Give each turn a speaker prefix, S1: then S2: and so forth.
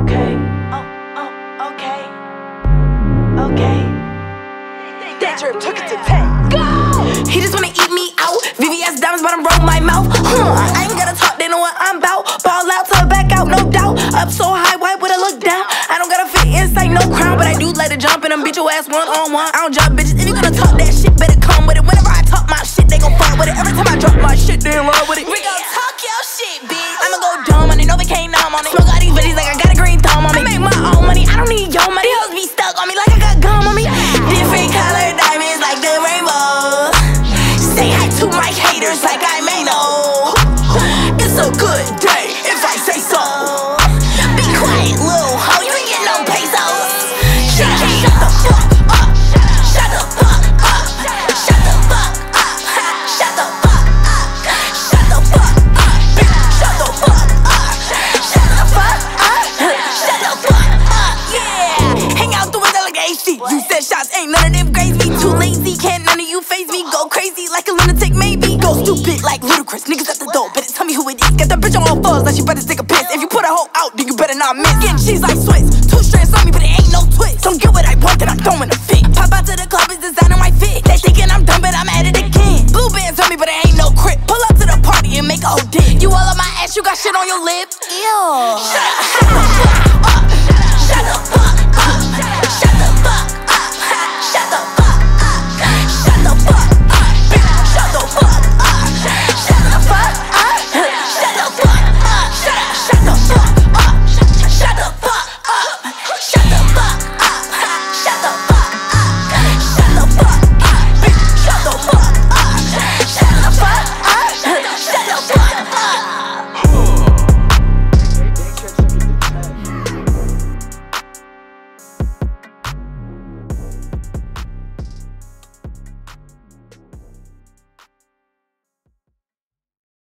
S1: Okay. Okay. Okay.
S2: That drip took it to 10. Go! He just wanna eat me out. VVS diamonds, but I'm roll my mouth. I ain't gotta talk, they know what I'm about. Ball out to back out, no doubt. Up so high, why would I look down? I don't gotta fit inside, no crown, but I do let it jump and I'm beat your ass one on one. I don't drop bitches. If you gonna talk that shit, better come with it. Whenever I talk my shit, they gon' fuck with it. Every time I drop my shit, they in love with it. We gon' talk your shit, bitch. I'ma go dumb on it, no, they can't numb on it. Smoke all these bitches like I got a green thumb on me. I make my own money, I don't need your money. These hoes be stuck on me like I got gum on me. Different color diamonds like the rainbow. Say hi to my haters like I may know. It's a good day if I say so. Be quiet, little hoe, you ain't getting no pesos. Shut the fuck up. Shut the fuck up. Shut the fuck up. Shut the fuck up. Shut the fuck up. Shut the fuck up. Shut the fuck up. Shut the fuck up. Yeah. Hang out the window like AC. You said shots, ain't none of them grades. Me too lazy, can't none of you phase me. Go crazy like a lunatic, maybe. Go stupid like Ludacris. Niggas at the door, better tell me who it is. Get that bitch on all fours, like she better take a piss. If you put a hoe out, then you better not miss. Getting cheese like Swiss. 2 strands on me, but it ain't no twist. Don't get what I want, then I'm throwing a fit. Pop out to the club, it's designing my fit. They thinking I'm dumb, but I'm at it again. Blue bands on me, but it ain't no crip. Pull up to the party and make a whole dick. You all on my ass, you got shit on your lip. Ew. Shut up.